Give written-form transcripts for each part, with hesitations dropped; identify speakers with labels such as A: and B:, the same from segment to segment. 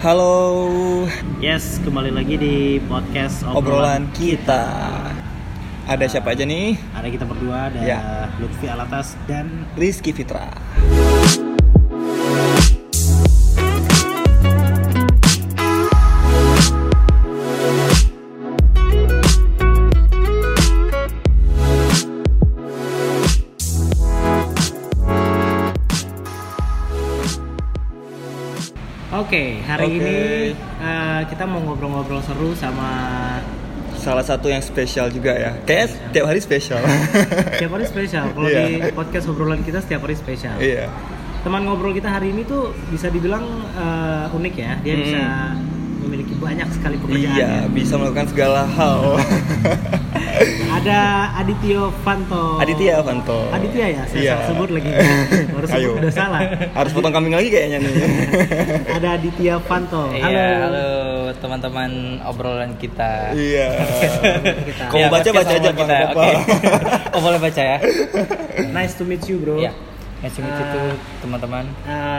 A: Halo.
B: Yes, kembali lagi di podcast
A: Obrolan kita. Ada siapa aja nih?
B: Ada kita berdua, ada Lutfi Alatas dan
A: Rizky Fitra.
B: Oke, hari ini kita mau ngobrol-ngobrol seru sama
A: salah satu yang spesial juga ya. Kayaknya tiap hari spesial.
B: Setiap hari spesial. Kalau di podcast obrolan kita setiap hari spesial.
A: Iya.
B: Teman ngobrol kita hari ini tuh bisa dibilang unik ya. Dia bisa memiliki banyak sekali pekerjaan.
A: Iya, bisa melakukan segala hal.
B: Ada Aditya Fanto.
A: Aditya Fanto.
B: Aditya ya, saya salah sebut lagi. Baru sebut udah salah.
A: Harus potong kambing lagi kayaknya nih.
B: Ada Aditya Fanto.
C: Halo teman-teman obrolan kita.
A: Iya.
B: Kalau
A: baca aja
C: kita. Oke. Oh boleh baca ya.
B: Nice to meet you bro.
C: Iya. Nice to meet you too, teman-teman.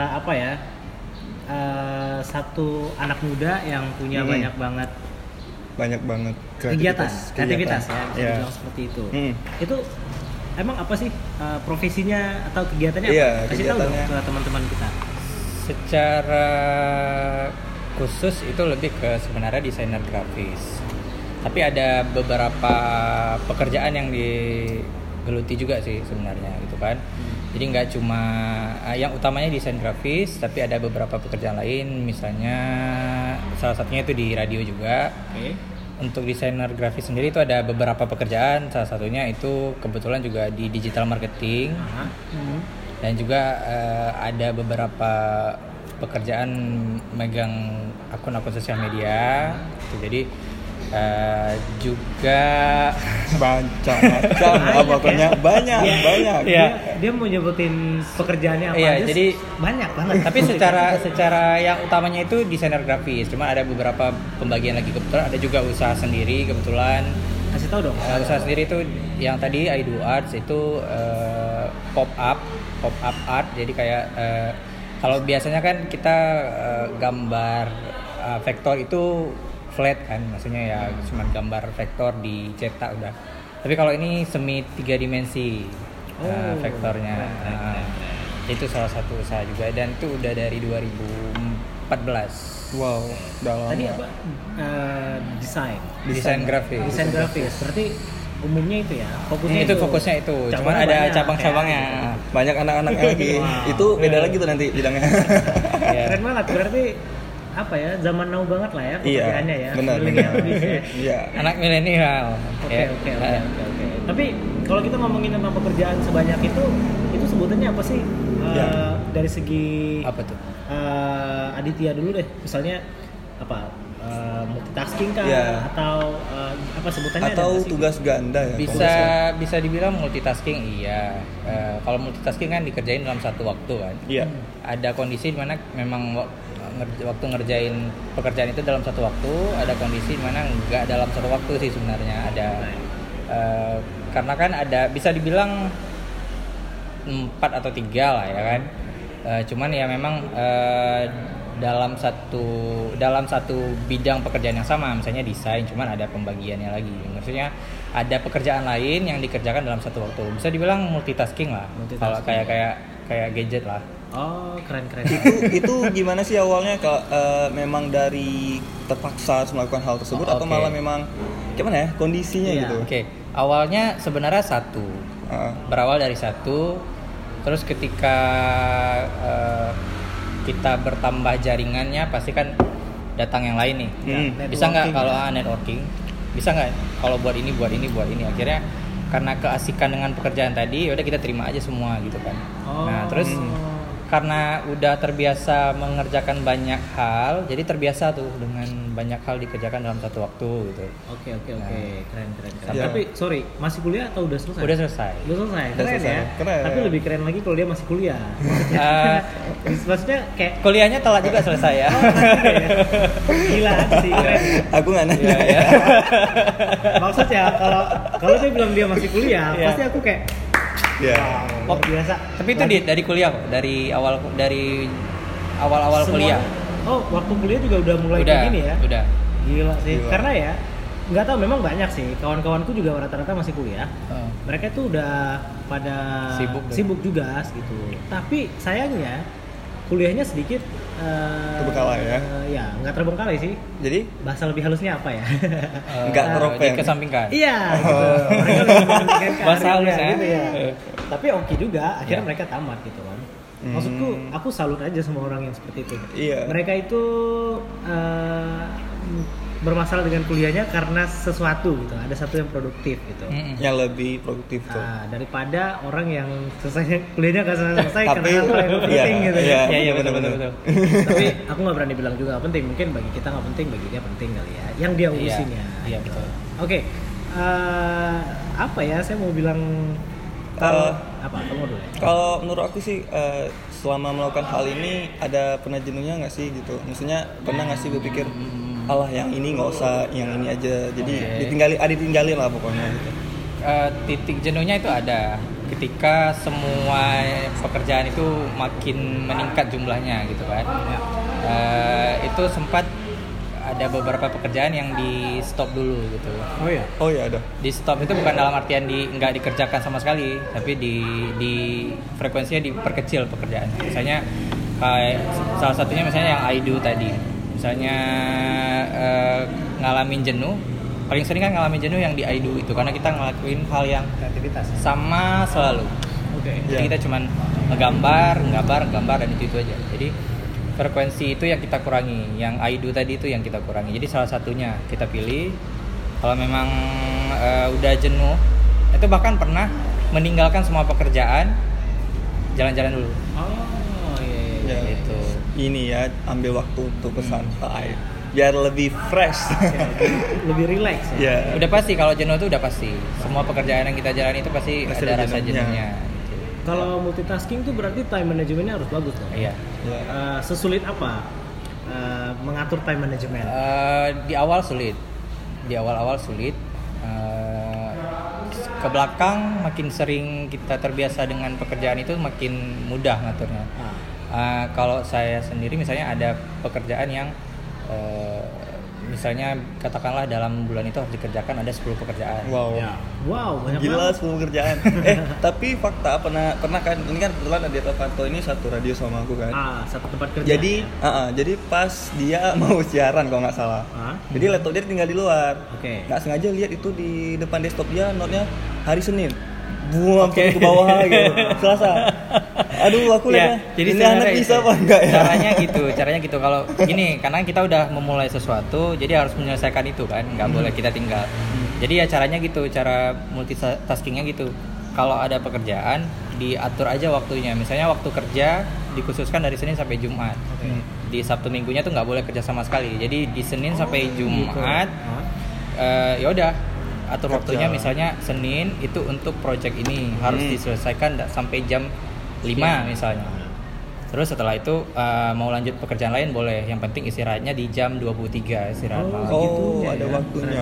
B: Satu anak muda yang punya banyak banget kreativitas ya, bisa dibilang seperti itu. Itu emang apa sih profesinya atau kegiatannya apa? Kasih tahu dong ke teman-teman kita.
C: Secara khusus itu lebih ke sebenarnya desainer grafis. Tapi ada beberapa pekerjaan yang digeluti juga sih sebenarnya gitu kan. Jadi nggak cuma yang utamanya desain grafis, tapi ada beberapa pekerjaan lain, misalnya salah satunya itu di radio juga. Untuk desainer grafis sendiri itu ada beberapa pekerjaan, salah satunya itu kebetulan juga di digital marketing. Dan juga ada beberapa pekerjaan megang akun-akun sosial media. Jadi juga
A: pokoknya banyak.
B: Dia mau nyebutin pekerjaannya apa aja.
C: Jadi
B: banyak banget.
C: Tapi secara yang utamanya itu desainer grafis. Cuma ada beberapa pembagian lagi, kebetulan ada juga usaha sendiri kebetulan.
B: Kasih tahu dong.
C: Usaha sendiri itu yang tadi I Do Arts itu pop up art. Jadi kayak kalau biasanya kan kita gambar vektor itu flat kan, maksudnya ya cuma gambar vektor dicetak udah. Tapi kalau ini semi 3 dimensi vektornya. Itu salah satu usaha juga dan itu udah dari 2014.
A: Wow, udah lama.
B: Tadi apa? Desain grafis. Berarti umumnya itu ya,
C: fokusnya itu. Cuman ada cabang-cabangnya.
A: Banyak anak-anaknya lagi. Itu beda lagi tuh nanti bidangnya.
B: Keren banget. Berarti apa ya, zaman now banget lah ya pekerjaannya ya.
A: Benar.
B: Iya.
C: Anak milenial.
B: Oke. Tapi kalau kita ngomongin tentang pekerjaan sebanyak itu sebutannya apa sih? Dari segi
C: apa tuh?
B: Aditya dulu deh. Misalnya apa? Multitasking kah? Atau apa sebutannya?
A: Atau tugas ganda ya?
C: Bisa dibilang multitasking, iya. Kalau multitasking kan dikerjain dalam satu waktu kan.
A: Iya.
C: Ada kondisi di mana memang waktu ngerjain pekerjaan itu dalam satu waktu, ada kondisi di mana nggak dalam satu waktu sih sebenarnya. Ada karena kan ada bisa dibilang 4 atau 3 lah ya kan. Cuman ya memang dalam satu bidang pekerjaan yang sama, misalnya desain, cuman ada pembagiannya lagi. Maksudnya ada pekerjaan lain yang dikerjakan dalam satu waktu. Bisa dibilang multitasking lah. Kalau kayak gadget lah.
B: Oh, keren.
A: Itu gimana sih awalnya? Memang dari terpaksa harus melakukan hal tersebut atau malah memang gimana ya kondisinya gitu?
C: Oke. Awalnya sebenarnya berawal dari satu. Terus ketika kita bertambah jaringannya pasti kan datang yang lain nih. Bisa nggak kalau networking? Bisa nggak kalau buat ini? Akhirnya karena keasikan dengan pekerjaan tadi, udah kita terima aja semua gitu kan. Nah terus karena udah terbiasa mengerjakan banyak hal, jadi terbiasa tuh dengan banyak hal dikerjakan dalam satu waktu gitu.
B: Oke. Keren. Tapi sorry, masih kuliah atau udah selesai? Udah selesai. Keren ya. Tapi lebih keren lagi kalau dia masih kuliah. Maksudnya kayak
C: kuliahnya telat juga selesai ya.
B: Gila sih, keren.
A: Aku nggak nanya.
B: Maksudnya kalau dia bilang dia masih kuliah, pasti aku kayak biasa.
C: Tapi itu dari kuliah kok, dari awal kuliah.
B: Oh, waktu kuliah juga udah mulai kayak gini ya?
C: Udah.
B: Gila sih. Karena ya nggak tahu, memang banyak sih kawan-kawanku juga rata-rata masih kuliah. Mereka tuh udah pada sibuk juga gitu. Tapi sayangnya kuliahnya sedikit
A: terbengkalai ya?
B: Ya nggak terbengkalai sih.
A: Jadi
B: bahasa lebih halusnya apa ya?
A: Nggak teropeng.
C: Dikesampingkan.
B: Iya. Gitu. Mereka lebih mementingkan
C: bahasa halusnya
B: gitu ya. Tapi oke juga, akhirnya mereka tamat gitu kan. Maksudku, aku salut aja sama orang yang seperti itu.
A: Iya.
B: Mereka itu bermasalah dengan kuliahnya karena sesuatu gitu, ada satu yang produktif gitu,
A: yang lebih produktif tuh.
B: Daripada orang yang kuliahnya nggak selesai karena hal yang penting gitu.
C: Iya betul.
B: Tapi aku nggak berani bilang juga nggak penting, mungkin bagi kita nggak penting, bagi dia penting kali ya, yang dia urusinnya.
C: Iya betul.
B: Oke, apa ya, saya mau bilang apa? Kamu dulu ya?
A: Kalau menurut aku sih selama melakukan hal ini ada pernah jenuhnya nggak sih gitu? Maksudnya pernah nggak sih berpikir alah yang ini nggak usah, yang ini aja, jadi ditinggalin lah pokoknya gitu.
C: Titik jenuhnya itu ada ketika semua pekerjaan itu makin meningkat jumlahnya gitu kan. Itu sempat ada beberapa pekerjaan yang di stop dulu gitu.
A: Oh iya ada.
C: Di stop itu bukan dalam artian nggak dikerjakan sama sekali, tapi di frekuensinya diperkecil pekerjaan. Misalnya kayak salah satunya misalnya yang I do tadi, misalnya ngalamin jenuh, paling sering kan ngalamin jenuh yang di I do itu karena kita ngelakuin hal yang sama selalu. Jadi kita cuman nggambar dan itu aja. Jadi frekuensi itu yang kita kurangi, yang I do tadi itu yang kita kurangi. Jadi salah satunya kita pilih. Kalau memang udah jenuh, itu bahkan pernah meninggalkan semua pekerjaan, jalan-jalan dulu.
B: Iya.
C: Gitu.
A: Ini ya, ambil waktu untuk bersantai, biar lebih fresh,
B: lebih relax ya.
C: Udah pasti kalau jenuh itu udah pasti. Semua pekerjaan yang kita jalani itu pasti ada rasa jenuhnya.
B: Kalau multitasking tuh berarti time managementnya harus bagus dong.
C: Iya.
B: Sesulit apa mengatur time management?
C: Di awal sulit. Di awal-awal sulit. Ke belakang makin sering kita terbiasa dengan pekerjaan itu makin mudah ngaturnya. Kalau saya sendiri misalnya ada pekerjaan yang misalnya katakanlah dalam bulan itu harus dikerjakan ada 10 pekerjaan.
B: Wow, banyak
A: gila
B: banget.
A: 10 pekerjaan. Tapi fakta pernah kan ini kan kebetulan Adi Tavanto ini satu radio sama aku kan.
B: Satu tempat kerja.
A: Jadi pas dia mau siaran kalau nggak salah. Jadi laptop dia tinggal di luar. Nggak sengaja lihat itu di depan desktop dia note-nya hari Senin. Buang ke bawah gitu. Selasa. Aduh, aku lihat.
C: Jadi
A: ini anak bisa apa enggak ya?
C: Caranya gitu. Kalau gini, karena kita udah memulai sesuatu, jadi harus menyelesaikan itu kan, nggak boleh kita tinggal. Jadi ya caranya gitu, cara multitaskingnya gitu. Kalau ada pekerjaan, diatur aja waktunya. Misalnya waktu kerja dikhususkan dari Senin sampai Jumat. Di Sabtu Minggunya tuh nggak boleh kerja sama sekali. Jadi di Senin sampai Jumat, ya udah. Atur waktunya misalnya Senin itu untuk project ini harus diselesaikan sampai jam 5 misalnya. Terus setelah itu mau lanjut pekerjaan lain boleh, yang penting istirahatnya di jam 23 istirahat malam.
A: Gitu ada waktunya.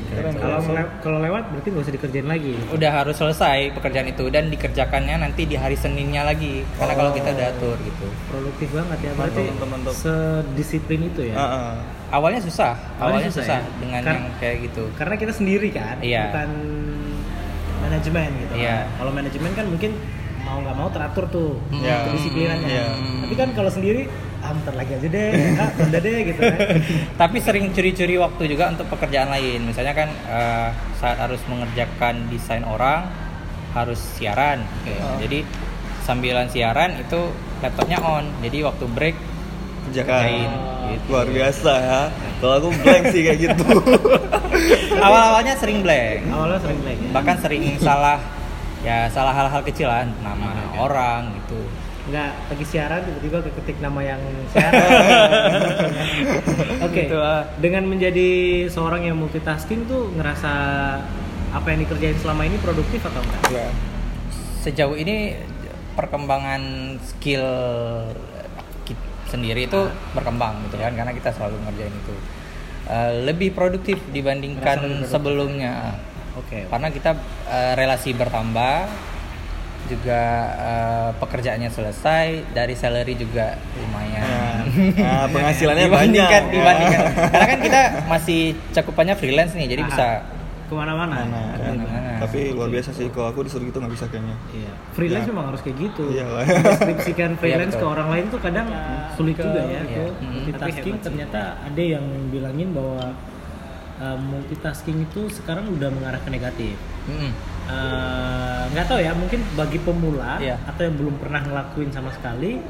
B: Kalau lewat berarti nggak usah dikerjain lagi.
C: Udah harus selesai pekerjaan itu dan dikerjakannya nanti di hari Seninnya lagi. Karena kalau kita udah atur gitu.
B: Produktif banget ya, berarti sedisiplin itu ya.
C: Awalnya susah ya? Dengan yang kayak gitu.
B: Karena kita sendiri kan, bukan manajemen gitu. Kalau manajemen kan mungkin mau nggak mau teratur tuh kedisiplinannya. Tapi kan kalau sendiri, bentar lagi aja deh, tunda deh gitu kan.
C: Tapi sering curi-curi waktu juga untuk pekerjaan lain. Misalnya kan saat harus mengerjakan desain orang harus siaran. Jadi sambilan siaran itu laptopnya on. Jadi waktu break kerjain. Gitu.
A: Luar biasa ya. Kalau aku blank sih kayak gitu.
C: Awalnya sering blank.
B: Bahkan
C: sering salah hal-hal kecil lah, nama orang gitu.
B: Enggak, lagi siaran tiba-tiba ketik nama yang siaran. Gitu. Dengan menjadi seorang yang multitasking tuh ngerasa apa yang dikerjain selama ini produktif atau enggak?
C: Sejauh ini perkembangan skill sendiri itu berkembang gitu kan, karena kita selalu ngerjain itu lebih produktif dibandingkan sebelumnya. Karena kita relasi bertambah juga pekerjaannya selesai, dari salary juga lumayan.
A: Penghasilannya dibandingkan.
C: Karena kan kita masih cakupannya freelance nih, jadi bisa
B: kemana-mana.
A: Tapi luar biasa sih, kalau aku disuruh gitu nggak bisa kayaknya.
B: Iya. Freelance memang harus kayak gitu.
A: Deskripsikan
B: freelance ke orang lain tuh kadang sulit juga ya. Multitasking ternyata ada yang bilangin bahwa multitasking itu sekarang udah mengarah ke negatif. Nggak tahu ya, mungkin bagi pemula atau yang belum pernah ngelakuin sama sekali,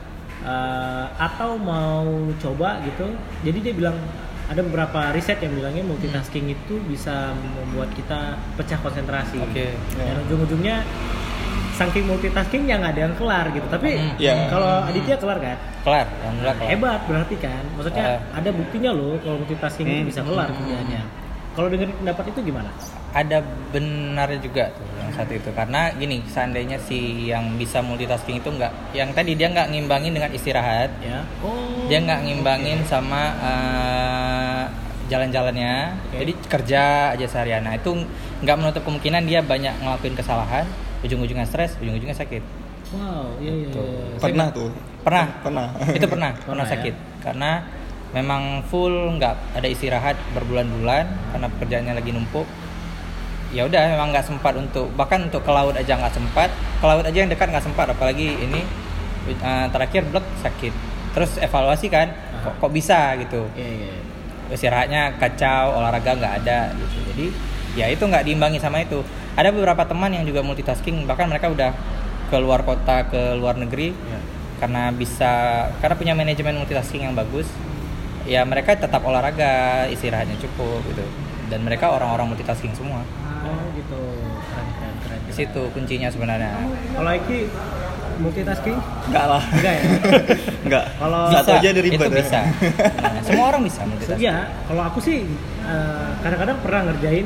B: atau mau coba gitu. Jadi dia bilang ada beberapa riset yang bilangnya multitasking itu bisa membuat kita pecah konsentrasi. Dan ujung-ujungnya saking multitasking yang ada yang kelar gitu. Tapi kalau Aditya kelar kan?
C: Kelar.
B: Hebat berarti kan. Maksudnya ada buktinya loh kalau multitasking itu bisa kelar kerjaannya. Kalau dengerin pendapat itu gimana?
C: Ada benarnya juga tuh yang satu itu, karena gini, seandainya si yang bisa multitasking itu yang tadi dia nggak ngimbangin dengan istirahat, dia nggak ngimbangin sama jalan-jalannya, jadi kerja aja seharian. Nah itu nggak menutup kemungkinan dia banyak ngelakuin kesalahan, ujung-ujungnya stres, ujung-ujungnya sakit.
B: Wow, iya.
C: Pernah. Itu pernah sakit karena memang full nggak ada istirahat berbulan-bulan karena pekerjaannya lagi numpuk. Ya udah, memang nggak sempat bahkan untuk ke laut aja nggak sempat, ke laut aja yang dekat nggak sempat, apalagi ini terakhir sakit. Terus evaluasi kan, kok bisa gitu. Istirahatnya kacau, olahraga nggak ada gitu. Jadi ya itu nggak diimbangi sama itu. Ada beberapa teman yang juga multitasking, bahkan mereka udah ke luar kota, ke luar negeri, karena punya manajemen multitasking yang bagus. Ya mereka tetap olahraga, istirahatnya cukup gitu. Dan mereka orang-orang multitasking semua.
B: Gitu. Keren.
C: Di situ kuncinya sebenarnya.
B: Kalau Eki multitasking?
A: Enggak lah.
B: Enggak ya?
A: Enggak.
B: Kalau
A: satu aja dari
C: itu bisa. Nah, semua orang bisa multitasking.
B: Iya, kalau aku sih kadang-kadang pernah ngerjain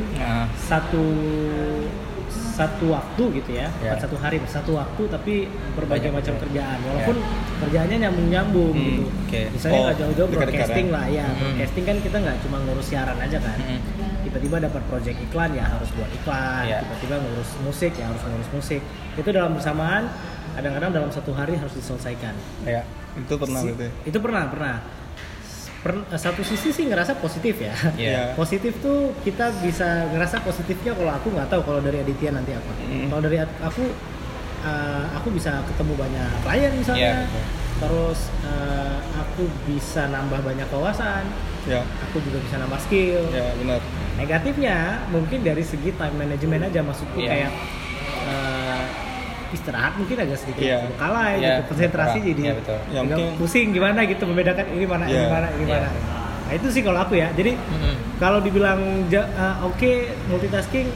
B: satu waktu gitu ya, bukan satu hari, satu waktu tapi berbagai macam kerjaan, walaupun kerjaannya nyambung gitu. Misalnya nggak jauh-jauh broadcasting lah ya, broadcasting kan kita nggak cuma ngurus siaran aja kan, tiba-tiba dapat project iklan ya harus buat iklan, tiba-tiba ngurus musik ya harus ngurus musik, itu dalam bersamaan, kadang-kadang dalam satu hari harus diselesaikan.
A: Itu pernah gitu.
B: Itu pernah. Satu sisi sih ngerasa positif ya. Positif tuh kita bisa ngerasa positifnya kalau aku nggak tahu kalau dari Aditya nanti apa. Kalau dari aku bisa ketemu banyak klien misalnya. Terus aku bisa nambah banyak wawasan. Aku juga bisa nambah skill.
A: Benar.
B: Negatifnya mungkin dari segi time management aja, maksudku kayak istirahat mungkin agak sedikit kalah gitu, konsentrasi jadi pusing gimana gitu membedakan ini mana. Nah itu sih kalau aku ya. Jadi kalau dibilang multitasking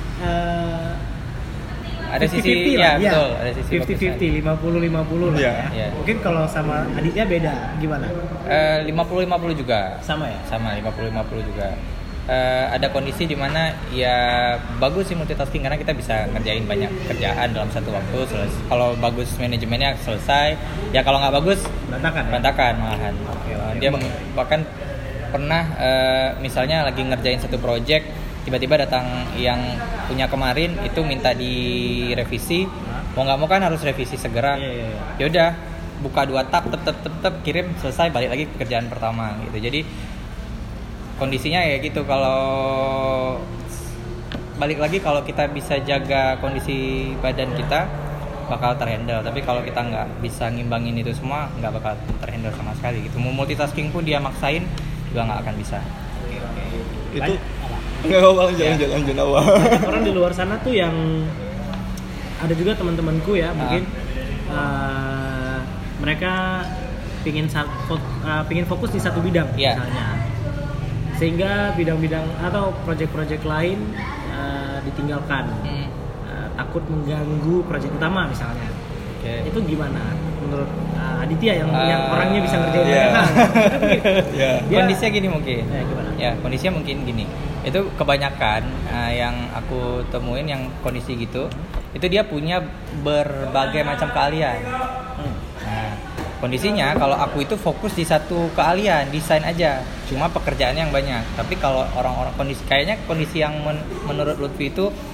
C: ada 50-50 sisi
B: lah,
C: betul, ada sisi
B: 50-50, 50-50 lah ya. Mungkin kalau sama Aditya beda gimana?
C: 50-50 juga.
B: Sama ya?
C: Sama 50-50 juga. Ada kondisi di mana ya bagus sih multitasking karena kita bisa ngerjain banyak kerjaan dalam satu waktu. Kalau bagus manajemennya selesai, ya kalau nggak bagus berantakan malahan. Dia bahkan pernah misalnya lagi ngerjain satu project, tiba-tiba datang yang punya kemarin itu minta direvisi, mau nggak mau kan harus revisi segera. Ya udah, buka 2 tab, kirim, selesai, balik lagi pekerjaan pertama gitu. Jadi kondisinya ya gitu. Kalau balik lagi, kalau kita bisa jaga kondisi badan kita bakal terhandle, tapi kalau kita nggak bisa ngimbangin itu semua nggak bakal terhandle sama sekali gitu. Mau multitasking pun dia maksain juga nggak akan bisa.
A: Itu nggak awal jalan awal.
B: Orang di luar sana tuh yang ada juga teman-temanku ya, mungkin mereka pingin fokus di satu bidang misalnya, sehingga bidang-bidang atau proyek-proyek lain ditinggalkan, takut mengganggu proyek utama misalnya. Itu gimana menurut Aditya yang orangnya bisa ngerjain banyak hal?
C: Kondisinya gini mungkin.
B: Gimana?
C: Kondisinya mungkin gini. Itu kebanyakan yang aku temuin yang kondisi gitu, itu dia punya berbagai macam keahlian. Kondisinya kalau aku itu fokus di satu keahlian, desain aja, cuma pekerjaannya yang banyak. Tapi kalau orang-orang kondisi yang menurut Lutfi itu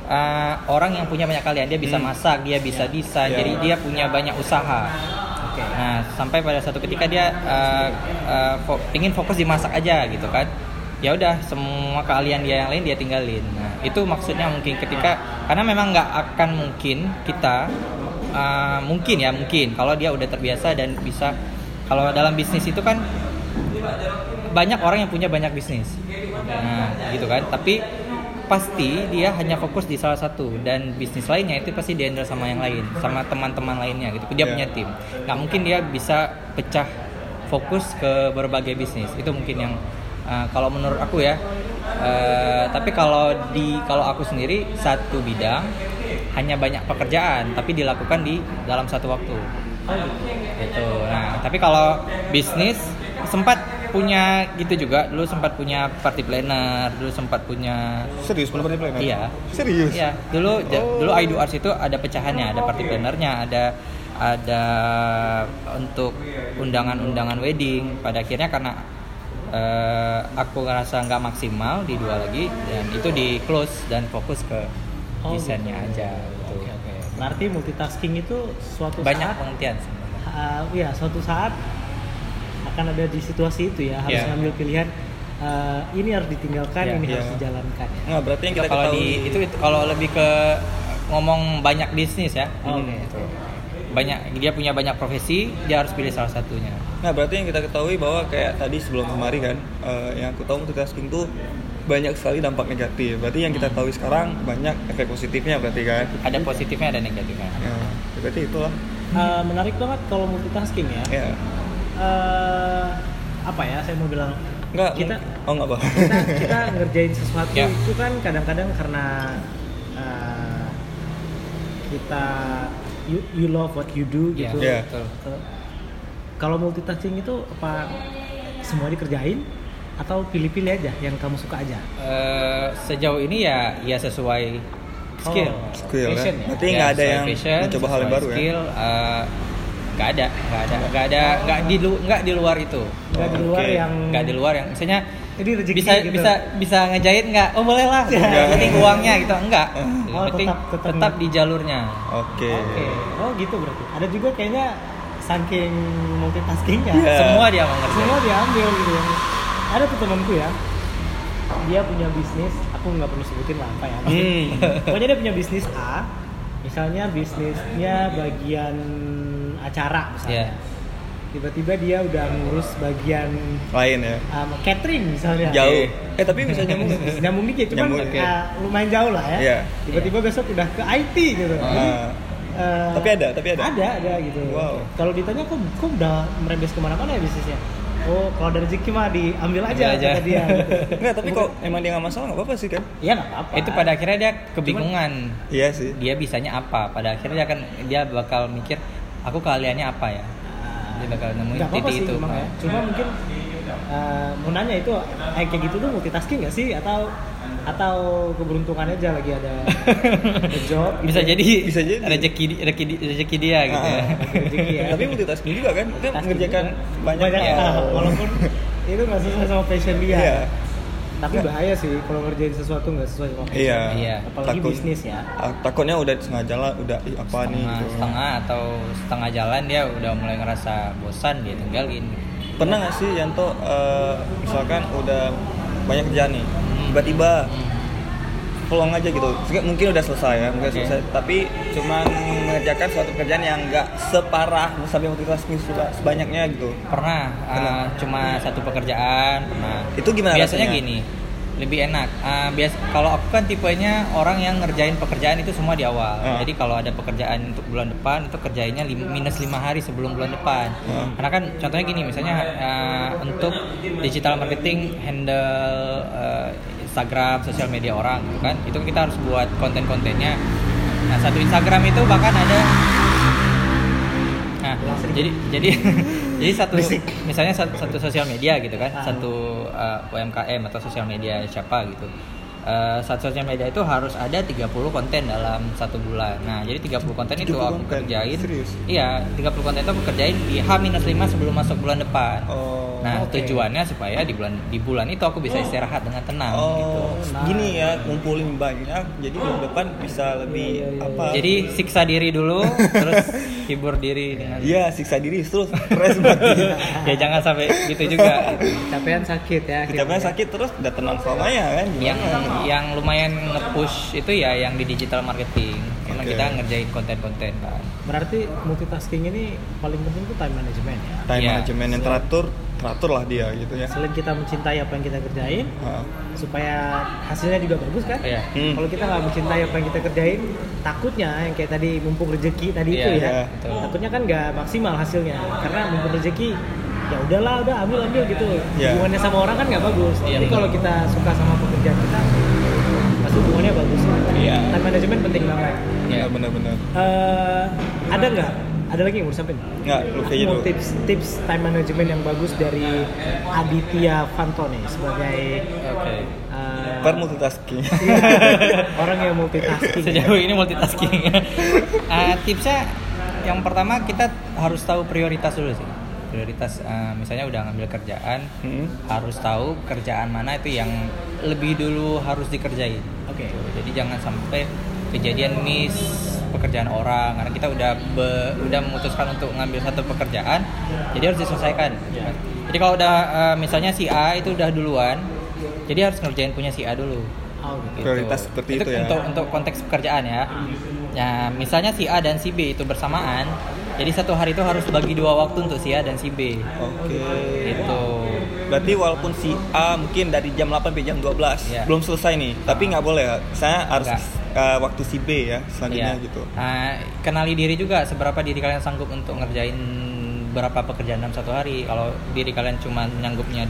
C: orang yang punya banyak keahlian. Dia bisa masak, dia bisa desain, jadi dia punya banyak usaha. Nah, sampai pada satu ketika dia ingin fokus di masak aja gitu kan. Ya udah, semua keahlian dia yang lain dia tinggalin. Nah, itu maksudnya mungkin karena memang nggak akan mungkin kita mungkin kalau dia udah terbiasa dan bisa. Kalau dalam bisnis itu kan banyak orang yang punya banyak bisnis, nah gitu kan. Tapi pasti dia hanya fokus di salah satu, dan bisnis lainnya itu pasti dihandle sama yang lain, sama teman-teman lainnya gitu. Dia punya tim, nggak mungkin dia bisa pecah fokus ke berbagai bisnis. Itu mungkin yang kalau menurut aku ya. Tapi kalau aku sendiri, satu bidang hanya banyak pekerjaan tapi dilakukan di dalam satu waktu. Gitu. Nah, tapi kalau bisnis sempat punya gitu juga. Dulu sempat punya party planner, dulu sempat punya.
A: Serius party planner?
C: Iya.
A: Serius?
C: Iya. Dulu I Do Arts itu ada pecahannya, ada party plannernya, ada untuk undangan wedding. Pada akhirnya karena aku ngerasa nggak maksimal di 2 lagi, dan itu di close dan fokus ke desainnya aja gitu.
B: Okay. Berarti multitasking itu suatu
C: banyak
B: saat
C: pengertian
B: iya, suatu saat akan ada di situasi itu ya, harus ngambil pilihan ini harus ditinggalkan, ini harus dijalankan ya.
A: Nah, berarti yang kita
C: kalau
A: ketahui
C: itu kalau lebih ke ngomong banyak bisnis ya. Gitu. Banyak, dia punya banyak profesi, dia harus pilih salah satunya.
A: Nah, berarti yang kita ketahui bahwa kayak tadi sebelum kemari kan, yang aku tahu multitasking tuh banyak sekali dampak negatif. Berarti yang kita tahu sekarang banyak efek positifnya berarti kan?
C: Ada positifnya, ada negatifnya.
A: Ya, berarti itulah.
B: Menarik banget kalau multitasking ya.
A: Yeah.
B: Apa ya, saya mau bilang
A: enggak apa.
B: Kita ngerjain sesuatu itu kan kadang-kadang karena kita you love what you do gitu.
A: Yeah.
B: Kalau multitasking itu apa semua dikerjain atau pilih-pilih aja yang kamu suka aja?
C: Sejauh ini ya sesuai skill
A: passion, ya. Berarti nggak ada yang mencoba hal yang baru
C: skill, ya? Nggak di luar itu. Nggak di luar yang misalnya bisa ngejahit nggak? Oh boleh lah. Penting uangnya gitu enggak. Penting tetap di jalurnya.
A: Oke.
B: Oh gitu berarti. Ada juga kayaknya saking multitaskingnya.
C: Semua dia mengerti.
B: Semua diambil gitu. Ada tuh temanku ya. Dia punya bisnis, aku nggak perlu sebutin lah apa ya. Pokoknya dia punya bisnis A. Misalnya bisnisnya bagian acara misalnya. Tiba-tiba dia udah ngurus bagian
A: lain ya,
B: catering misalnya.
A: Jauh. Tapi bisa
B: nyambung dikit, cuman lumayan jauh lah ya. Tiba-tiba besok udah ke IT gitu.
A: Tapi ada.
B: Ada gitu.
A: Wow.
B: Kalau ditanya kok udah merembes kemana-mana ya bisnisnya? Oh, kalau dari rezeki mah diambil aja kata dia. Gitu.
A: Enggak, tapi kok emang dia nggak masalah, nggak apa-apa sih kan?
B: Iya nggak apa-apa.
C: Itu pada akhirnya dia kebingungan.
A: Iya sih.
C: Dia bisanya apa? Pada akhirnya dia bakal mikir, aku keahliannya apa ya? Dia bakal nemuin titik itu.
B: Ya. Cuma mungkin mau nanya itu kayak gitu tuh multitasking nggak sih atau keberuntungan aja lagi ada job gitu.
C: Bisa jadi rezeki dia gitu ya.
B: Rezeki ya.
A: Tapi multitasking juga kan, itu mengerjakan banyak
B: walaupun itu nggak sesuai sama passion dia.
A: Iya.
B: Tapi bahaya sih kalau ngerjain sesuatu nggak sesuai sama passion.
C: Iya.
B: Apalagi bisnis ya.
A: Takutnya udah setengah jalan, udah apa nih gitu.
C: Setengah jalan dia udah mulai ngerasa bosan, dia tinggalin.
A: Pernah nggak sih Yanto misalkan udah banyak kerjaan nih, tiba-tiba pelong aja gitu, mungkin udah selesai ya, selesai, tapi cuma mengerjakan suatu pekerjaan yang nggak separah sampai multitasking sebanyaknya gitu.
C: Pernah. Cuma satu pekerjaan pernah.
A: Itu gimana
C: biasanya
A: rasanya?
C: Gini, lebih enak. Kalau aku kan tipenya orang yang ngerjain pekerjaan itu semua di awal. Jadi kalau ada pekerjaan untuk bulan depan itu kerjainnya minus 5 hari sebelum bulan depan. Karena kan contohnya gini, misalnya untuk digital marketing handle Instagram, sosial media orang gitu kan. Itu kita harus buat konten-kontennya. Nah, satu Instagram itu bahkan ada jadi misalnya satu sosial media gitu kan, satu UMKM atau sosial media siapa gitu. Satu sosial media itu harus ada 30 konten dalam 1 bulan. Nah, jadi 30 konten itu aku kerjain. Serius? Iya, 30 konten itu aku kerjain di H-5 sebelum masuk bulan depan. Nah, tujuannya supaya di bulan itu aku bisa istirahat dengan tenang gitu.
A: Gini ya, ngumpulin banyak jadi bulan depan bisa lebih apa?
C: Jadi siksa diri dulu terus hibur diri dengan
A: siksa diri terus stres banget.
C: Ya jangan sampai gitu juga.
B: Capean sakit ya.
A: Capean sakit terus udah tenang selamanya kan.
C: Yang lumayan nge-push itu ya yang di digital marketing. Karena kita ngerjain konten-konten kan.
B: Berarti multitasking ini paling penting itu time management ya.
A: Time management yang teratur lah dia gitu ya.
B: Selain kita mencintai apa yang kita kerjain, supaya hasilnya juga bagus kan. Kalau kita nggak mencintai apa yang kita kerjain, takutnya yang kayak tadi mumpung rezeki tadi itu ya, takutnya kan nggak maksimal hasilnya. Karena mumpung rezeki, ya udahlah, ambil gitu. Hubungannya sama orang kan nggak bagus. Tapi kalau kita suka sama pekerjaan kita, pasti hubungannya bagus. Time management penting banget.
A: Iya benar-benar.
B: Ada nggak? Ada lagi yang mau disampaikan?
A: Nggak, lu kayak
B: mau tips time management yang bagus dari Aditya Fantone sebagai
A: multitasking.
B: Orang yang multitasking.
C: Sejauh ini multitasking. Tipsnya yang pertama kita harus tahu prioritas dulu sih. Prioritas misalnya udah ngambil kerjaan, harus tahu kerjaan mana itu yang lebih dulu harus dikerjain. Jadi jangan sampai kejadian miss pekerjaan orang karena kita udah memutuskan untuk ngambil satu pekerjaan, jadi harus diselesaikan. Jadi kalau udah misalnya si A itu udah duluan, jadi harus ngerjain punya si A dulu.
A: Gitu. Prioritas seperti itu ya.
C: Untuk konteks pekerjaan ya. Nah, misalnya si A dan si B itu bersamaan, jadi satu hari itu harus bagi 2 waktu untuk si A dan si B. Gitu.
A: Berarti walaupun si A mungkin dari jam 8 sampai jam 12 belum selesai nih, tapi nggak boleh ya. Saya harus waktu si B ya selanjutnya gitu.
C: Kenali diri juga, seberapa diri kalian sanggup untuk ngerjain berapa pekerjaan dalam satu hari. Kalau diri kalian cuma nyanggupnya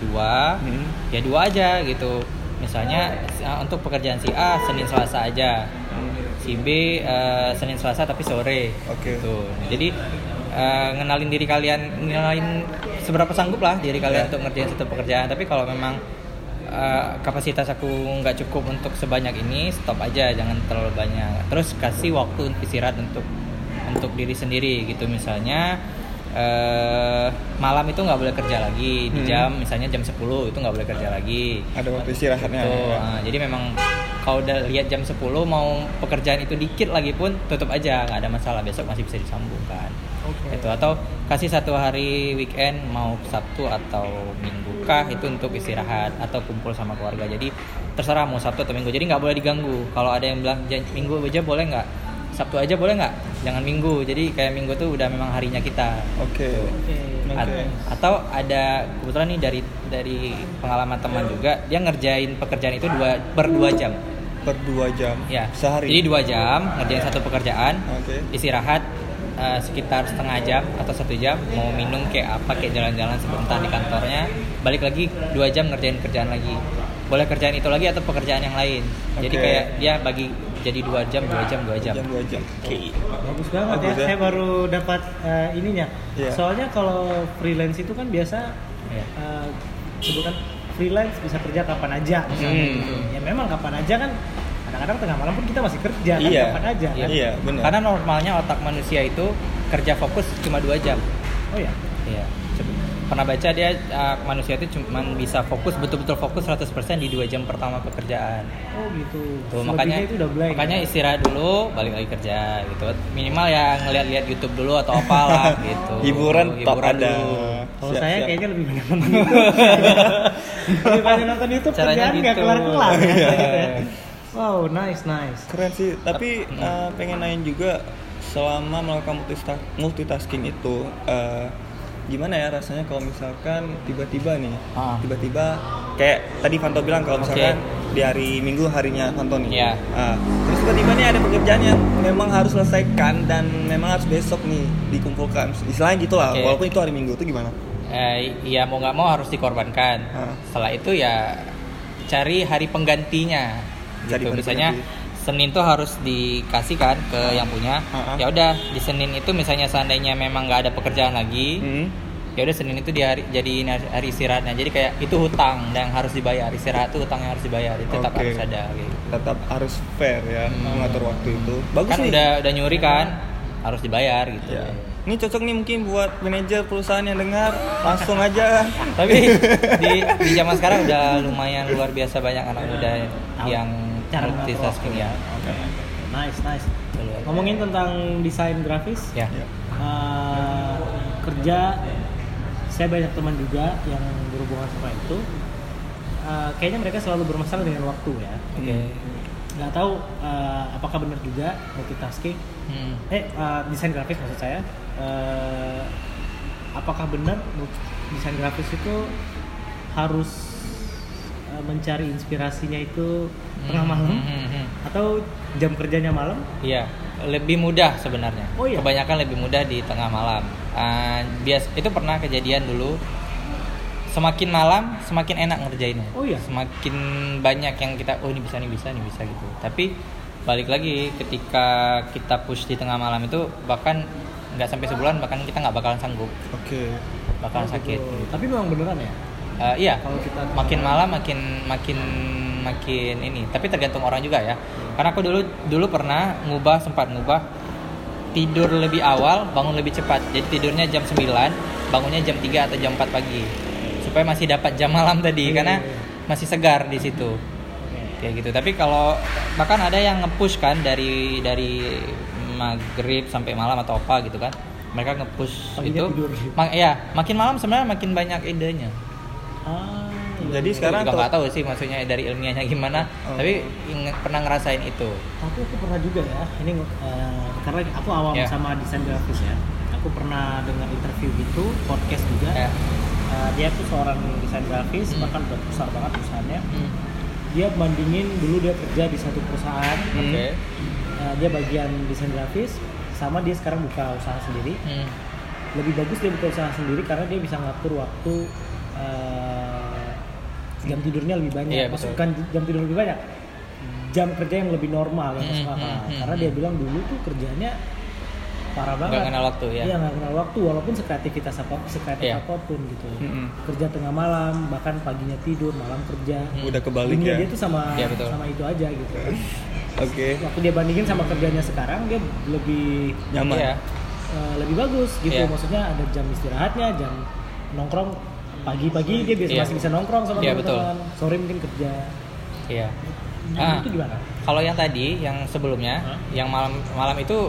C: 2, ya 2 aja gitu. Misalnya untuk pekerjaan si A Senin Selasa aja, si B Senin Selasa tapi sore. Gitu. Jadi ngenalin diri kalian, ngenalin seberapa sanggup lah diri kalian untuk ngerjain satu pekerjaan. Tapi kalau memang kapasitas aku nggak cukup untuk sebanyak ini, stop aja, jangan terlalu banyak. Terus kasih waktu istirahat untuk diri sendiri gitu. Misalnya malam itu nggak boleh kerja lagi di misalnya jam 10 itu nggak boleh kerja lagi.
A: Ada waktu istirahatnya.
C: Jadi memang kalau udah lihat jam 10 mau pekerjaan itu dikit lagi pun tutup aja, nggak ada masalah, besok masih bisa disambungkan. Itu atau kasih 1 hari weekend, mau Sabtu atau Minggu kah, itu untuk istirahat atau kumpul sama keluarga. Jadi terserah mau Sabtu atau Minggu, jadi nggak boleh diganggu. Kalau ada yang bilang Minggu aja boleh nggak, Sabtu aja boleh nggak, jangan Minggu. Jadi kayak Minggu tuh udah memang harinya kita. Atau ada kebetulan nih dari pengalaman teman juga, dia ngerjain pekerjaan itu 2 jam.
A: Per 2 jam?
C: Ya.
A: Sehari?
C: Jadi 2 jam ngerjain satu pekerjaan, istirahat sekitar setengah jam atau 1 jam, mau minum kayak apa, kayak jalan-jalan sebentar di kantornya, balik lagi 2 jam ngerjain kerjaan lagi. Boleh kerjaan itu lagi atau pekerjaan yang lain. Jadi kayak dia bagi jadi 2 jam.
B: Bagus banget ya. Saya baru dapat ininya. Soalnya kalau freelance itu kan biasa sebutan freelance bisa kerja kapan aja misalnya gitu. Ya memang kapan aja kan, kadang-kadang tengah malam pun kita masih kerja kan, kapan aja kan.
A: Iya, benar.
C: Karena normalnya otak manusia itu kerja fokus cuma 2 jam.
B: Oh ya?
C: Iya. Pernah baca dia manusia itu cuma bisa fokus, betul-betul fokus 100% di 2 jam pertama pekerjaan.
B: Oh gitu.
C: Tuh, makanya
B: itu udah blank,
C: makanya istirahat dulu, balik lagi kerja gitu. Minimal ya ngeliat-liat YouTube dulu atau apalah gitu.
A: Hiburan top ada.
B: Kalau saya kayaknya lebih banyak nonton YouTube. Lebih banyak nonton YouTube, kerjaan nggak kelar-kelar. Wow, nice.
A: Keren sih. Tapi pengen nanya juga, selama melakukan multitasking itu gimana ya rasanya kalau misalkan tiba-tiba kayak tadi Fanto bilang kalau misalkan di hari Minggu harinya Fanto nih, terus tiba-tiba nih ada pekerjaan yang memang harus selesaikan dan memang harus besok nih dikumpulkan, istilahnya gitu lah, walaupun itu hari Minggu, itu gimana?
C: Ya mau nggak mau harus dikorbankan. Setelah itu ya cari hari penggantinya. Gitu. Misalnya Senin tuh harus dikasihkan ke yang punya. Ya udah di Senin itu misalnya seandainya memang nggak ada pekerjaan lagi, ya udah Senin itu jadi hari istirahatnya. Jadi kayak itu hutang dan harus dibayar. Istirahat itu hutang yang harus dibayar. Itu tetap harus ada. Gitu.
A: Tetap harus fair ya mengatur waktu itu. Bagus
C: kan
A: nih.
C: Udah nyuri kan, harus dibayar gitu.
A: Ya. Ini cocok nih mungkin buat manajer perusahaan yang dengar, langsung aja.
C: Tapi di zaman sekarang udah lumayan luar biasa banyak anak muda yang multitasking ya.
B: Okay. Nice. Ngomongin tentang desain grafis,
C: ya.
B: Kerja, saya banyak teman juga yang berhubungan sama itu. Kayaknya mereka selalu bermasalah dengan waktu ya.
C: Oke.
B: Nggak tahu apakah benar juga multitasking. Desain grafis maksud saya. Apakah benar desain grafis itu harus mencari inspirasinya itu tengah malam atau jam kerjanya malam?
C: Iya, lebih mudah sebenarnya.
B: Oh, iya?
C: Kebanyakan lebih mudah di tengah malam. Itu pernah kejadian dulu. Semakin malam, semakin enak ngerjainnya.
B: Oh iya.
C: Semakin banyak yang kita, ini bisa gitu. Tapi balik lagi ketika kita push di tengah malam itu bahkan nggak sampai sebulan bahkan kita nggak bakalan sanggup.
A: Oke.
C: Bakalan sakit. Gitu.
B: Tapi memang beneran ya?
C: Iya.
B: Kalau kita
C: makin malam makin ini. Tapi tergantung orang juga ya. Karena aku dulu pernah sempat ngubah tidur lebih awal, bangun lebih cepat. Jadi tidurnya jam 9, bangunnya jam 3 atau jam 4 pagi. Supaya masih dapat jam malam tadi karena masih segar di situ. Kayak gitu. Tapi kalau bahkan ada yang nge-push kan dari maghrib sampai malam atau apa gitu kan. Mereka nge-push itu. Makin malam sebenarnya makin banyak idenya.
A: Jadi sekarang
C: juga nggak tahu sih maksudnya dari ilmiahnya gimana, tapi pernah ngerasain itu.
B: Tapi aku pernah juga ya. Ini karena aku awam sama desain grafis ya. Aku pernah dengar interview gitu, podcast juga. Dia tuh seorang desain grafis, bahkan besar banget perusahaannya. Dia bandingin dulu dia kerja di satu perusahaan. Dia bagian desain grafis, sama dia sekarang buka usaha sendiri. Lebih bagus dia buka usaha sendiri karena dia bisa ngatur waktu. Jam tidurnya lebih banyak, bukan jam tidur lebih banyak, jam kerja yang lebih normal yang masuk akal. Karena dia bilang dulu tuh kerjanya parah banget.
C: Nggak kenal waktu ya?
B: Iya nggak kenal waktu, walaupun sekreatif apapun gitu. Kerja tengah malam, bahkan paginya tidur, malam kerja.
A: Udah kebalik ya?
B: Dia tuh sama itu aja gitu.
A: Oke.
B: Waktu dia bandingin sama kerjanya sekarang, dia lebih
A: nyaman.
B: Lebih bagus gitu. Maksudnya ada jam istirahatnya, jam nongkrong. Pagi-pagi dia masih bisa nongkrong sama teman-teman. Sore mungkin kerja.
C: Iya.
B: Itu gimana?
C: Kalau yang tadi, yang sebelumnya, yang malam itu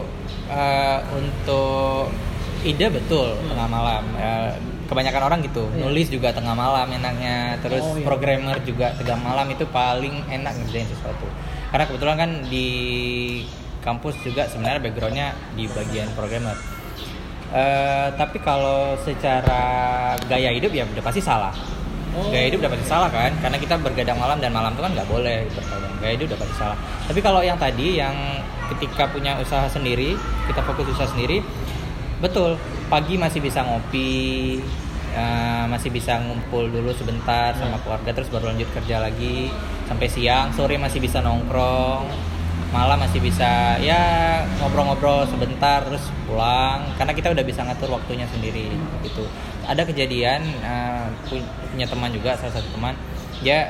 C: untuk ide betul tengah malam. Kebanyakan orang gitu. Nulis juga tengah malam enaknya. Terus programmer juga tengah malam itu paling enak ngerjain sesuatu. Karena kebetulan kan di kampus juga sebenarnya backgroundnya di bagian programmer. Tapi kalau secara gaya hidup ya udah pasti salah. Gaya hidup udah pasti salah kan, karena kita bergadang malam dan malam itu kan nggak boleh bergadang. Gaya hidup udah pasti salah. Tapi kalau yang tadi yang ketika punya usaha sendiri, kita fokus usaha sendiri, betul. Pagi masih bisa ngopi, masih bisa ngumpul dulu sebentar sama keluarga, terus baru lanjut kerja lagi sampai siang. Sore masih bisa nongkrong. Malam masih bisa ya ngobrol-ngobrol sebentar terus pulang karena kita udah bisa ngatur waktunya sendiri gitu. Ada kejadian punya teman juga, salah satu teman dia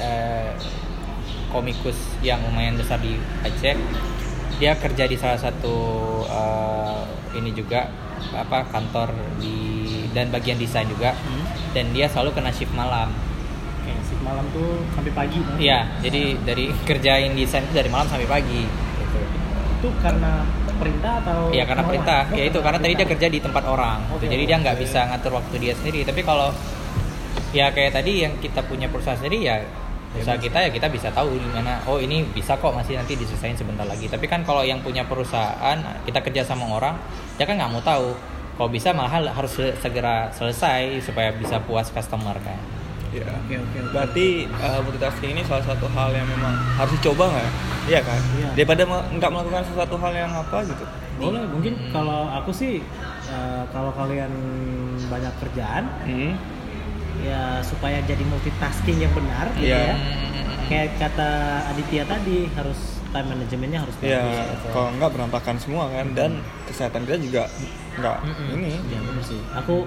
C: komikus yang lumayan besar di Aceh. Dia kerja di salah satu ini juga kantor dan bagian desain juga, dan dia selalu kena shift malam.
B: Shift malam tuh sampai pagi kan?
C: Iya, jadi dari kerjain desain itu dari malam sampai pagi gitu.
B: Itu karena perintah atau?
C: Iya, karena perintah. Ya itu karena tadi dia kerja di tempat orang. Jadi dia nggak bisa ngatur waktu dia sendiri. Tapi kalau ya kayak tadi yang kita punya perusahaan sendiri ya usaha kita ya kita bisa tahu di mana. Oh, ini bisa kok masih nanti diselesain sebentar lagi. Tapi kan kalau yang punya perusahaan kita kerja sama orang, dia kan nggak mau tahu. Kalau bisa malah harus segera selesai supaya bisa puas customer kan.
A: Ya. Oke. Berarti multitasking ini salah satu hal yang memang harus dicoba nggak? Iya kan? Iya. Daripada nggak melakukan sesuatu hal yang apa gitu.
B: Boleh, mungkin kalau aku sih kalau kalian banyak kerjaan, ya supaya jadi multitasking yang benar, gitu ya. Kayak kata Aditya tadi harus time manajemennya harus bagus.
A: Iya. Kalau nggak berantakan semua kan, dan kesehatan kita juga nggak ini.
B: Ya benar sih. Aku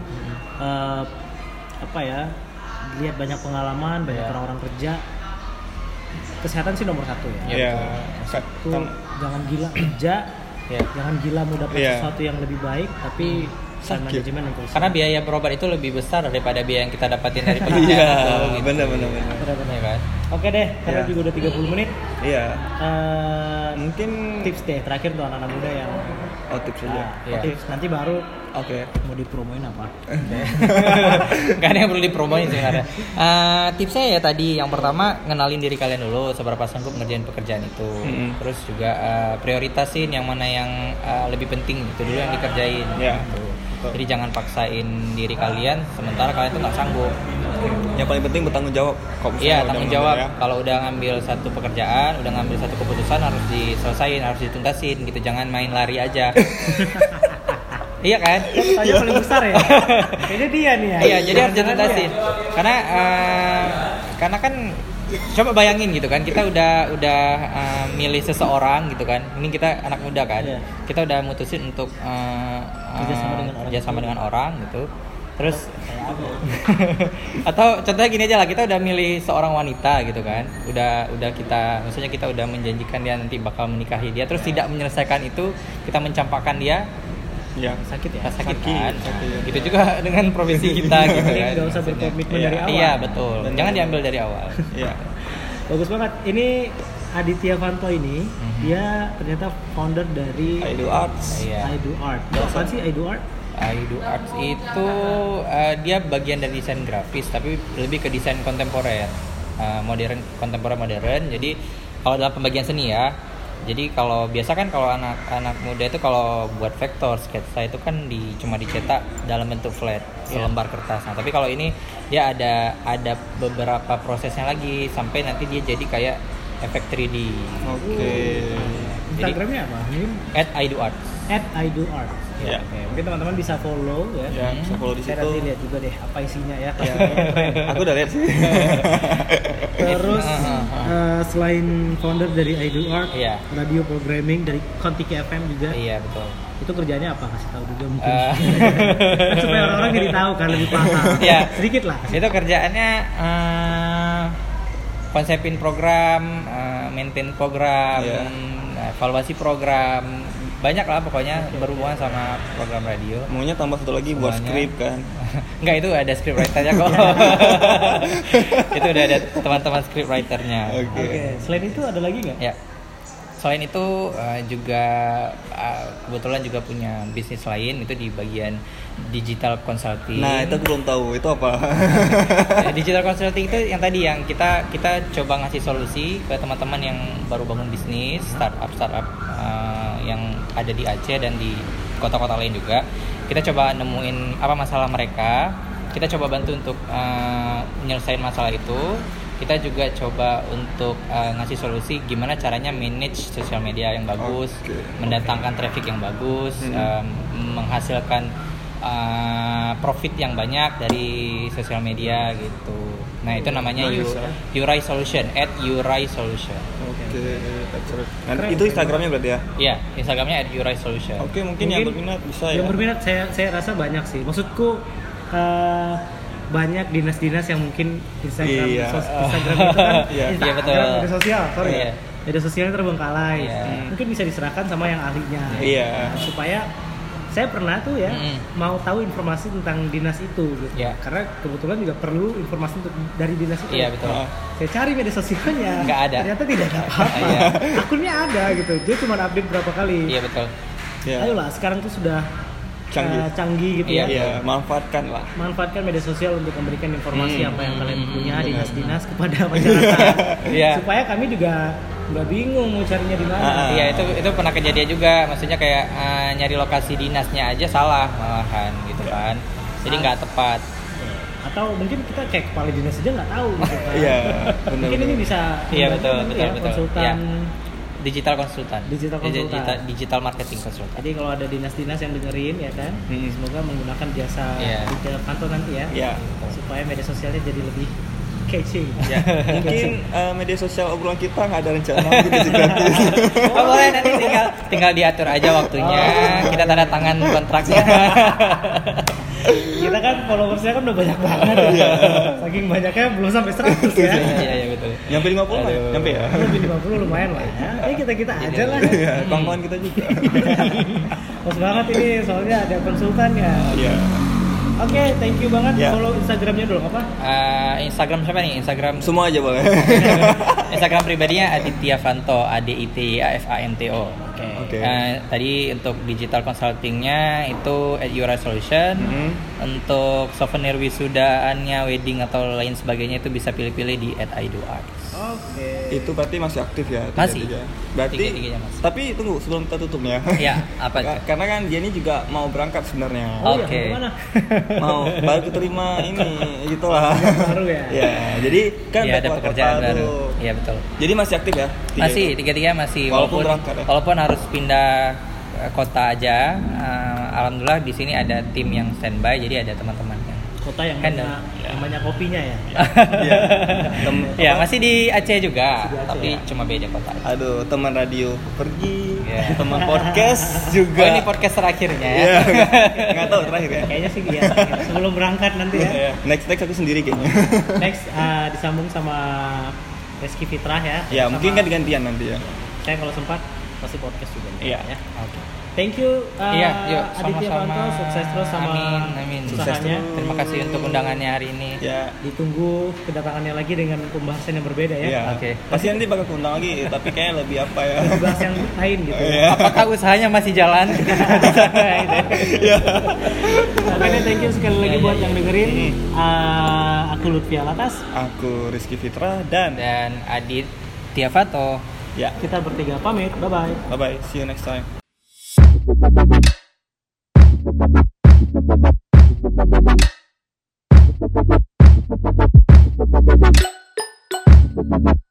B: lihat banyak pengalaman, banyak orang-orang kerja, kesehatan sih nomor 1 ya.
A: Iya.
B: Jangan gila kerja, Jangan gila mau dapat sesuatu yang lebih baik, tapi time management untuk
C: karena biaya berobat itu lebih besar daripada biaya yang kita dapatin dari pekerjaan.
A: Iya, benar.
C: Ya kan?
B: Oke deh, karena juga udah 30 menit.
A: Iya. Mungkin
B: tips deh terakhir untuk anak-anak muda yang
A: tips aja.
B: Tips nanti baru
A: Oke.
B: Mau dipromoin apa?
C: Gak ada yang perlu dipromoin sebenarnya. Tipsnya ya tadi yang pertama ngenalin diri kalian dulu seberapa sanggup ngerjain pekerjaan itu. Terus juga prioritasin yang mana yang lebih penting itu dulu yang dikerjain. Gitu. Jadi jangan paksain diri kalian sementara kalian tuh nggak sanggup.
A: Yang paling penting bertanggung jawab.
C: Iya, tanggung jawab. Kalau udah ngambil satu pekerjaan, udah ngambil satu keputusan harus diselesain, harus dituntasin gitu. Jangan main lari aja. Iya kan?
B: Tanya paling besar ya. Ini dia nih ya.
C: Iya, jadi harus dituntasin. Karena kan coba bayangin gitu kan, kita udah milih seseorang gitu kan. Ini kita anak muda kan. Kita udah mutusin untuk kerjasama dengan orang gitu. Terus atau contohnya gini aja lah, kita udah milih seorang wanita gitu kan. Udah kita maksudnya kita udah menjanjikan dia nanti bakal menikahi dia, terus tidak menyelesaikan itu, kita mencampakkan dia.
A: Ya,
C: sakit kan. Gitu juga dengan profesi kita gitu kan.
B: Enggak usah berkomitmen dari awal.
C: Iya, betul. Jangan diambil dari awal.
A: Iya.
B: Bagus banget. Ini Aditya Vanto ini dia ternyata founder dari
A: I Do Arts.
B: I Do Art. Apa sih I Do Art?
C: I Do Arts itu dia bagian dari desain grafis tapi lebih ke desain kontemporer. Kontemporer modern. Jadi kalau dalam pembagian seni ya. Jadi kalau biasa kan kalau anak muda itu kalau buat vektor sketsa itu kan cuma dicetak dalam bentuk flat selembar kertas. Nah, tapi kalau ini dia ada beberapa prosesnya lagi sampai nanti dia jadi kayak efek 3D.
A: Oke.
B: Instagramnya apa?
C: @idoarts.
B: @idoarts.
A: Ya.
B: Oke, mungkin teman-teman bisa follow ya.
A: Ya, bisa follow di situ.
B: Saya nanti lihat juga deh apa isinya ya.
A: Aku udah lihat sih.
B: Terus selain founder dari I Do Art, radio programming dari Kontiki FM juga.
C: Iya, betul.
B: Itu kerjanya apa? Kasih tahu juga mungkin. Supaya orang-orang jadi tahu kan lebih paham.
C: Iya.
B: Sedikit lah.
C: Itu kerjaannya konsepin program, maintain program, evaluasi program, banyak lah pokoknya berhubungan sama program radio.
A: Maunya tambah satu lagi buat skrip kan?
C: Enggak, itu ada script writernya kok. Itu udah ada teman-teman script writernya.
B: Oke. Selain itu ada lagi nggak?
C: Ya. Selain itu juga kebetulan juga punya bisnis lain itu di bagian digital consulting.
A: Nah, itu belum tahu itu apa.
C: Digital consulting itu yang tadi yang kita coba ngasih solusi ke teman-teman yang baru bangun bisnis, startup yang ada di Aceh dan di kota-kota lain juga. Kita coba nemuin apa masalah mereka, kita coba bantu untuk menyelesaikan masalah itu. Kita juga coba untuk ngasih solusi gimana caranya manage sosial media yang bagus, mendatangkan traffic yang bagus, menghasilkan profit yang banyak dari sosial media gitu. Nah, itu namanya Yurai Solution, @YuraiSolution.
A: Oke. Itu Instagramnya berarti ya?
C: Iya, Instagramnya @YuraiSolution.
A: Oke, mungkin yang berminat bisa ya.
B: Yang berminat saya rasa banyak sih. Maksudku banyak dinas-dinas yang mungkin Instagram itu kan
C: betul.
B: Media sosial, media sosialnya terbengkalai. Mungkin bisa diserahkan sama yang ahlinya. Supaya saya pernah tuh mau tahu informasi tentang dinas itu gitu. Karena kebetulan juga perlu informasi dari dinas itu.
C: Iya, betul.
B: Saya cari media sosialnya,
C: nggak ada.
B: Ternyata tidak ada apa-apa. Akunnya ada gitu. Dia cuma update berapa kali.
C: Iya, betul.
B: Ayolah, sekarang tuh sudah canggih gitu
A: ya. Manfaatkan
B: media sosial untuk memberikan informasi apa yang kalian punya dinas-dinas kepada masyarakat. Supaya kami juga nggak bingung mau carinya di mana.
C: Iya, itu pernah kejadian juga. Maksudnya kayak nyari lokasi dinasnya aja salah malahan gitu kan. Jadi nggak tepat.
B: Atau mungkin kita kayak kepala dinas aja nggak tahu gitu kan.
A: Iya,
B: mungkin ini bisa
C: betul.
B: konsultan.
C: Digital konsultan. Digital marketing konsultan.
B: Jadi kalau ada dinas-dinas yang dengerin ya kan, semoga menggunakan jasa Aditya Vanto nanti ya. Supaya media sosialnya jadi lebih catching.
A: Mungkin media sosial obrolan kita nggak ada rencana gitu gratis.
C: Boleh, nanti tinggal diatur aja waktunya. Kita tanda tangan kontraknya.
B: Kita kan followersnya kan udah banyak banget. Saking banyaknya belum sampai 100 ya.
C: Iya betul.
A: Nyampe 50 kan? Nyampe ya?
B: Lebih 50 lumayan lah ya. Ini kita aja lah.
A: Iya, kawan-kawan kita juga.
B: Pas banget ini soalnya ada konsultan ya.
A: Iya.
B: Oke, thank you banget. Follow Instagramnya dulu apa?
C: Instagram siapa nih? Instagram
A: semua aja boleh.
C: Instagram pribadinya Aditya Fanto, ADITYAFANTO.
B: Oke.
C: Tadi untuk digital consultingnya itu @yourresolution. Untuk souvenir wisudaannya, wedding atau lain sebagainya itu bisa pilih-pilih di @idoarts.
B: Oke.
A: Itu berarti masih aktif ya?
C: Masih.
A: Berarti.
C: Masih.
A: Tapi tunggu sebelum kita tutupnya.
C: Ya, apa itu?
A: Karena kan dia ini juga mau berangkat sebenarnya.
C: Oke.
A: Mau baru keterima ini gitulah.
B: Baru ya.
A: Ya, jadi kan
C: ada pekerjaan baru. Iya betul.
A: Jadi masih aktif ya?
C: Tiga-tiga masih
A: walaupun
C: harus pindah kota aja. Alhamdulillah di sini ada tim yang standby, jadi ada teman-teman yang
B: kota yang banyak kopinya ya.
C: Ya masih di Aceh juga, tapi cuma beda kota.
A: Aduh, teman radio pergi, teman podcast juga.
C: Ini podcast terakhirnya ya.
A: Nggak tahu terakhir ya.
B: Kayaknya sih ya. Sebelum berangkat nanti ya.
A: Next aku sendiri kayaknya.
B: Next disambung sama Rizky Fitrah ya.
A: Ya mungkin kan gantian nanti ya.
B: Saya kalau sempat pasti podcast juga.
A: Iya.
B: Ya. Oke. Thank you Aditya Fanto, sukses terus sama
C: amin.
B: usahanya.
C: Terima kasih untuk undangannya hari ini.
A: Ya.
B: Ditunggu kedatangannya lagi dengan pembahasan yang berbeda ya.
A: Iya. Oke. Pasti nanti bakal undang lagi, tapi kayaknya lebih apa ya?
B: Bahas yang lain gitu.
C: Apakah usahanya masih jalan?
A: Iya.
B: Oke, thank you sekali lagi buat yang dengerin. Aku Lutfi Alatas.
A: Aku Rizky Fitra dan
C: Aditya Fanto.
A: Ya.
B: Kita bertiga pamit. Bye bye.
A: See you next time. Thank you.